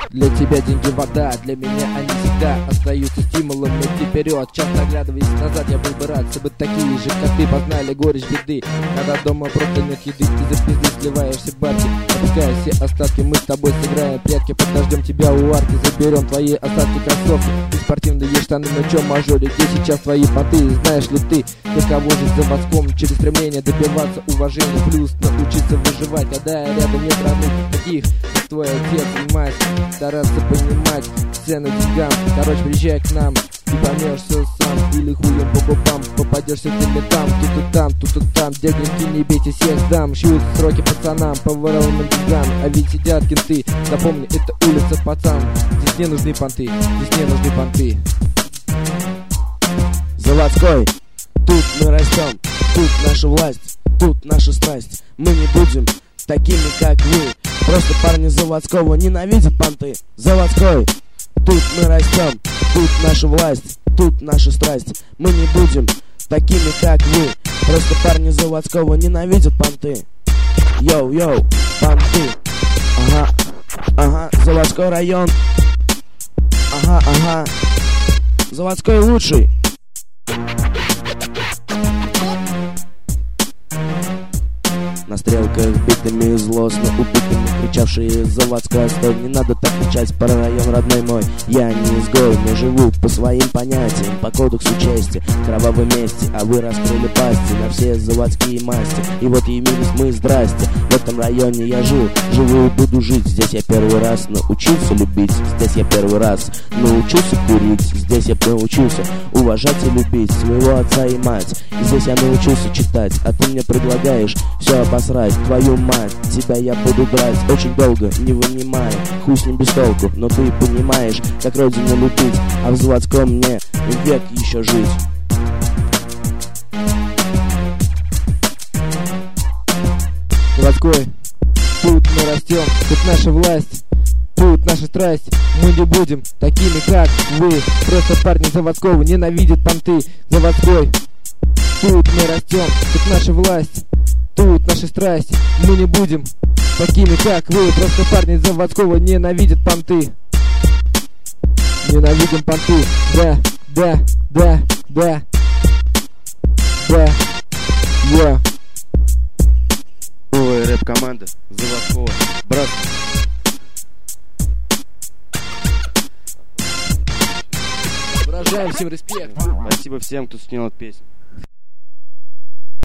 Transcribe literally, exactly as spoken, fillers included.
Для тебя деньги вода, для меня они всегда остаются стимулом идти вперед. Часто оглядываясь назад, я был бы рад, чтобы такие же, как ты, познали горечь беды. Когда дома просто нет еды, ты за пизды сливаешь все бабки, опуская все остатки. Мы с тобой сыграем прятки, подождем тебя у арки, заберем твои остатки кроссовки и спортивные штаны. На чем мажоре, где сейчас твои поты? Знаешь ли ты, каково жить заводском через стремление добиваться уважения, плюс научиться выживать, когда рядом нет родных таких, как твой отец и мать. Стараться понимать цену деньгам. Короче, приезжай к нам и поймешь все сам. Или хуем по губам попадешься ты мне там. Тут и там, тут и там, дяденьки, не бейте, всех дам. Шьют сроки пацанам по воровным деньгам. А ведь сидят кенты, запомни, это улица, пацан. Здесь не нужны понты, здесь не нужны понты. Заводской, тут мы растем, тут наша власть, тут наша страсть. Мы не будем такими, как вы. Просто парни заводского ненавидят понты. Заводской, тут мы растем, тут наша власть, тут наша страсть. Мы не будем такими, как вы. Просто парни заводского ненавидят понты. Йоу-йоу, понты. Ага, ага, заводской район. Ага, ага, заводской лучший. На стрелках битыми, злостно убитыми, кричавшие заводской стой. Не надо так кричать про район, родной мой. Я не изгой, но живу по своим понятиям, по кодексу чести, кровавой мести. А вы раскрыли пасти на все заводские масти. И вот явились мы, здрасте. В этом районе я жил, живу и буду жить. Здесь я первый раз научился любить. Здесь я первый раз научился курить. Здесь я научился уважать и любить своего отца и мать. И здесь я научился читать, а ты мне предлагаешь все обосрать. Твою мать, тебя я буду драть очень долго, не вынимая. Хуй с ним без толку, но ты понимаешь, как родину любить. А в заводском мне век еще жить. Заводской, тут мы растем, тут наша власть, тут наша страсть. Мы не будем такими, как вы. Просто парни заводского ненавидят понты. Заводской, тут мы растем, тут наша власть, тут наша страсть. Мы не будем такими, как вы. Просто парни заводского ненавидят понты. Ненавидим понты. Да, да, да, да. Да. Я. Новая рэп-команда заводского. Брат. Выражаем всем респект. Спасибо всем, кто снял эту песню.